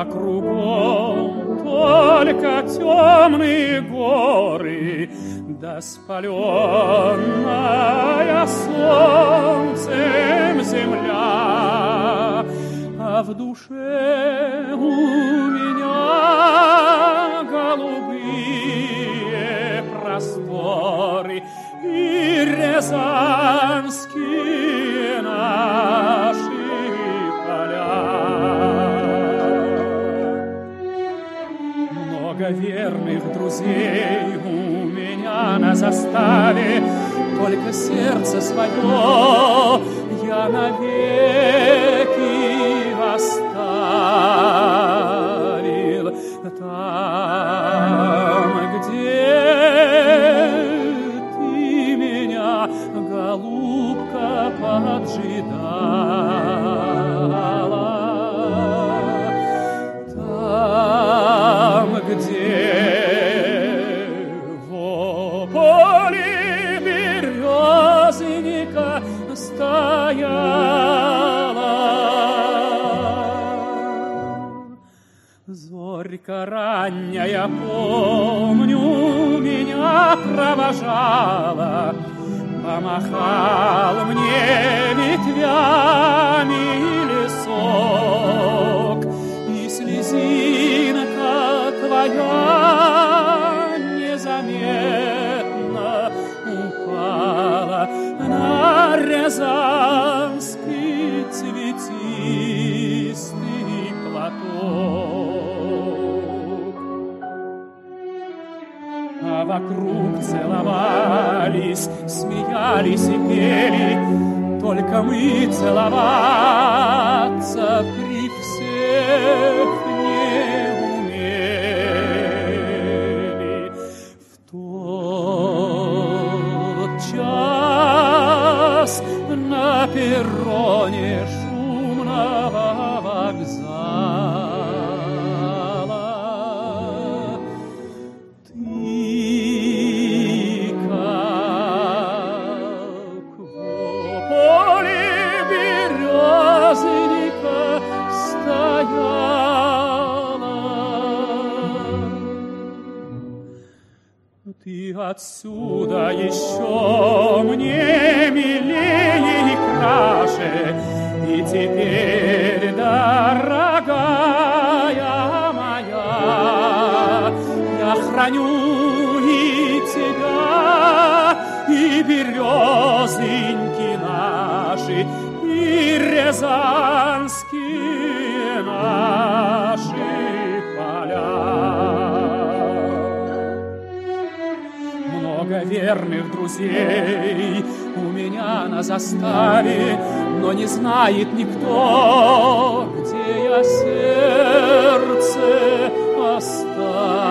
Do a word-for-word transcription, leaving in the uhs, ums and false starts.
а кругом только темные горы, да спаленная солнцем земля, а в душе у меня голубые просторы и рязанские наши поля. Много верных друзей у меня на заставе, только сердце свое я навеки оставил там, где ты меня, голубка, поджидала, там, где в поле березника стояла. Зорька ранняя, помню, меня провожала, помахал мне ветвями лесок, и слезинка твоя незаметно упала на рязанский цветистый платок. А вокруг целовались, смеялись и пели, только мы целоваться при всех не умели. В тот час на перроне шумного вокзала ты, как в поле березника стояла. Ты отсюда еще мне милее и краше, и теперь, дорогая моя, я храню и тебя, и березоньки наши, и рязанские наши поля. Много верных друзей у меня на заставе, но не знает никто, где я сердце оставил.